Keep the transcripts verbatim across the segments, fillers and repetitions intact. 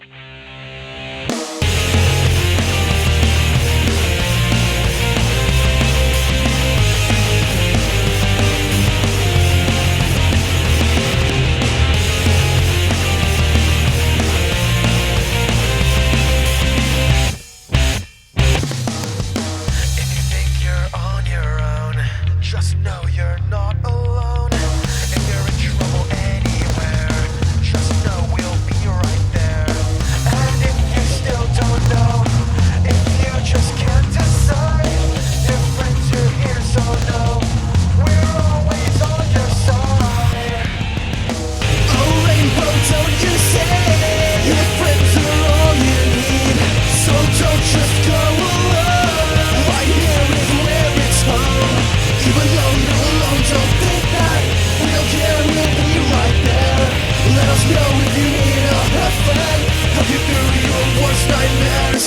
Just know you're not alone. If you're in trouble anywhere, just know we'll be right there. And if you still don't know, if you just can't decide, your friends are here, so know we're always on your side. Oh, rainbow, don't you say your friends are all you need, so don't just go alone. Right here is where it's home. Even though you're alone, don't think that we don't care, we'll be right there. Let us know if you need a friend, help you through your worst nightmares.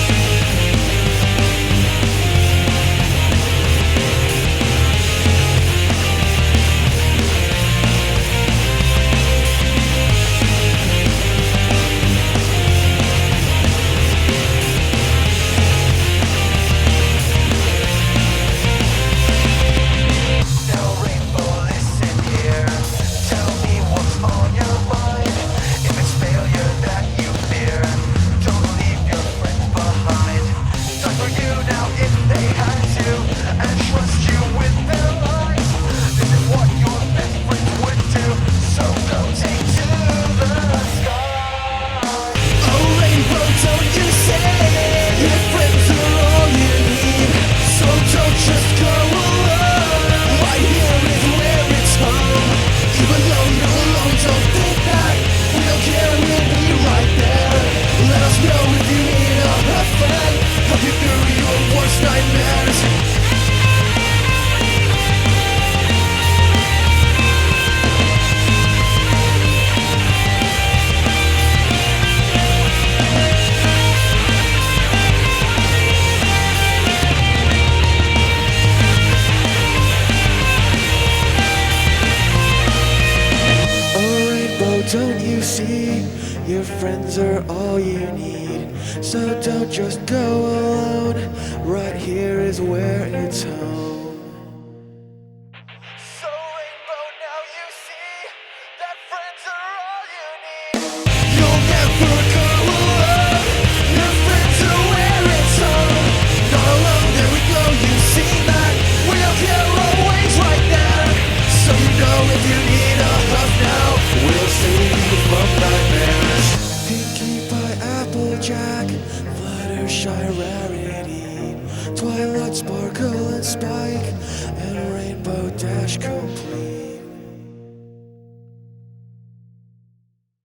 Don't you see, your friends are all you need, so don't just go alone. Right here is where it's home. So rainbow, now you see that friends are all you need. You'll never go alone. Your friends are where it's home. Not alone, there we go, you see that we'll care always right there. So you know if you need a hug now, we'll save you from nightmares. Pinkie Pie, Applejack, Fluttershy, Rarity, Twilight, Sparkle, and Spike, and Rainbow Dash.